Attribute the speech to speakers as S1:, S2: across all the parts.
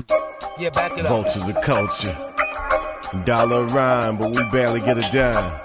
S1: Yeah, back it up.
S2: Vultures of culture. Dollar a rhyme, but we barely get a dime.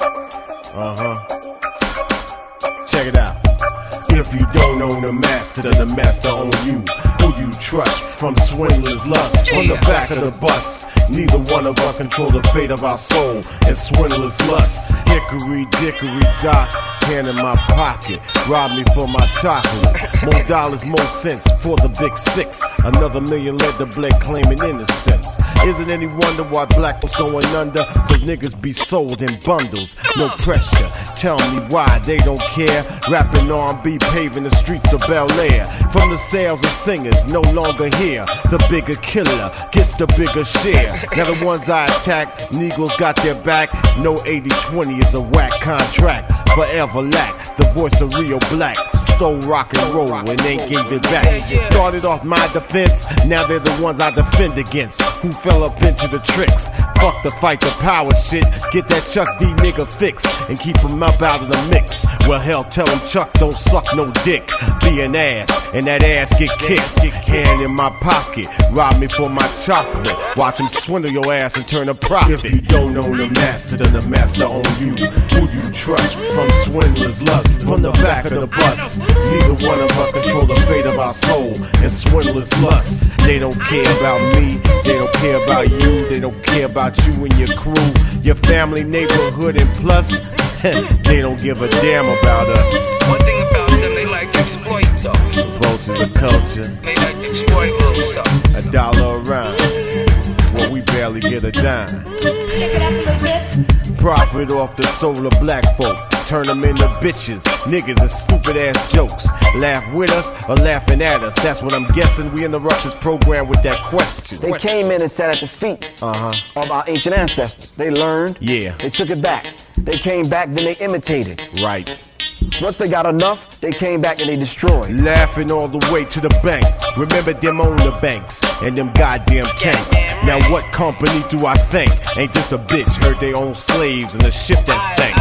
S2: Check it out. If you don't own the master own you. Who you trust from swindler's lust? On the back of the bus, neither one of us control the fate of our soul and swindler's lust. Hickory dickory dock, hand in my pocket, rob me for my chocolate. More dollars, more cents for the big six. Another million led to Blake claiming innocence. Isn't any wonder why black was going under? Cause niggas be sold in bundles, no pressure. Tell me why they don't care. Rapping R&B, paving the streets of Bel Air. From the sales of singers, no longer here. The bigger killer gets the bigger share. Now the ones I attack, Negroes got their back. No 80-20 is a whack contract. Forever lack the voice of real black. Stole rock and roll and ain't gave it back. Started off my defense, now they're the ones I defend against. Who fell up into the tricks? Fuck the fight the power shit. Get that Chuck D nigga fixed and keep him up out of the mix. Well hell, tell him Chuck don't suck no dick. Be an ass and that ass get kicked. Hand in my pocket, rob me for my chocolate. Watch him swindle your ass and turn a profit. If you don't own the master, then the master own you. Who do you trust from swindler's lust? From the back of the bus, neither one of us control the fate of our soul and swindler's lust. They don't care about me, they don't care about you, they don't care about you and your crew, your family, neighborhood, and plus they don't give a damn about us.
S1: One thing about them, they like to exploit, though.
S2: Vultures of culture.
S1: They like to exploit little stuff.
S2: $1 a rhyme, well we barely get a dime.
S3: Check it out a little bit.
S2: Profit off the soul of black folk. Turn them into bitches, niggas and stupid ass jokes. Laugh with us or laughing at us. That's what I'm guessing. We interrupt this program with that question.
S4: They came in and sat at the feet of our ancient ancestors. They learned.
S2: Yeah.
S4: They took it back. They came back, then they imitated.
S2: Right.
S4: Once they got enough, they came back and they destroyed.
S2: Laughing all the way to the bank. Remember them on the banks and them goddamn tanks. Now what company do I think? Ain't this a bitch heard they own slaves in the ship that sank?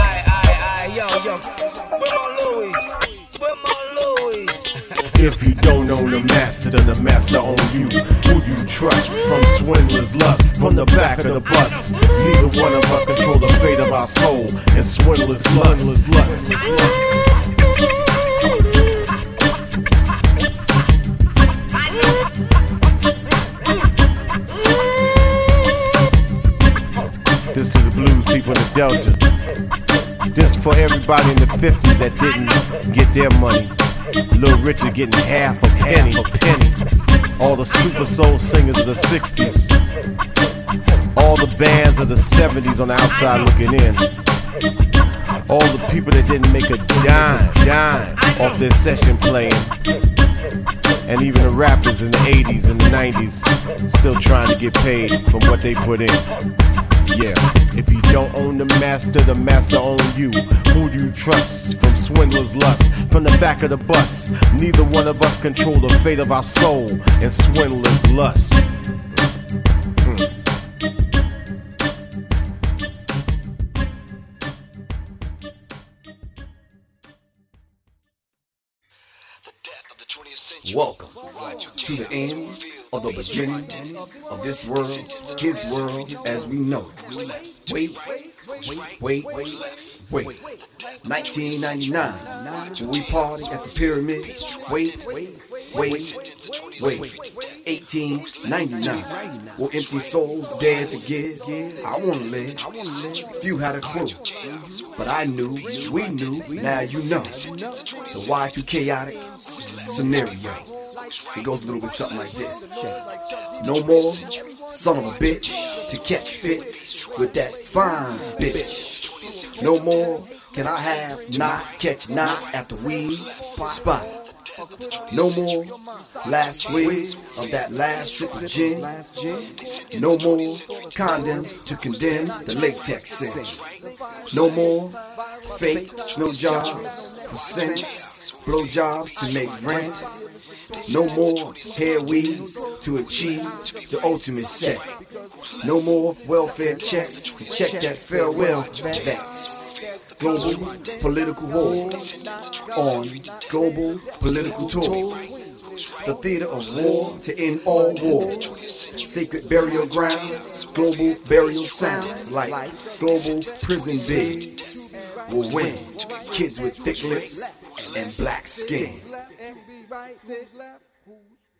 S1: Yo, where my Louis? Where my Louis?
S2: If you don't own the master, then the master own you. Who do you trust from swindler's lust? From the back of the bus, neither one of us control the fate of our soul and swindler's lust. This to the blues people in the Delta. This for everybody in the 50s that didn't get their money. Little Richard getting half a penny. All the super soul singers of the 60s. All the bands of the 70s on the outside looking in. All the people that didn't make a dime off their session playing. And even the rappers in the 80s and the 90s still trying to get paid from what they put in. Yeah, if you don't own the master own you. Who do you trust from swindler's lust? From the back of the bus, neither one of us control the fate of our soul and swindler's lust.
S5: Welcome to the end of the beginning of this world, his world as we know it. Wait. 1999, when we party at the pyramids. Wait. 1899, where empty souls dared to give. I wanna live. Few had a clue, but I knew, we knew, now you know. The Y2 chaotic scenario. It goes a little bit something like this. No more son of a bitch to catch fits with that fine bitch. No more can I have not catch knots at the weed spot. No more last swig of that last sip of gin. No more condoms to condemn the latex sin. No more fake snow jobs for cents, blow jobs to make rent. No more hair weaves to achieve the ultimate set. No more welfare checks to check that farewell vet. Global political wars on global political tours. The theater of war to end all wars. sacred burial grounds, global burial sounds like global prison bigs will win. Kids with thick lips and black skin.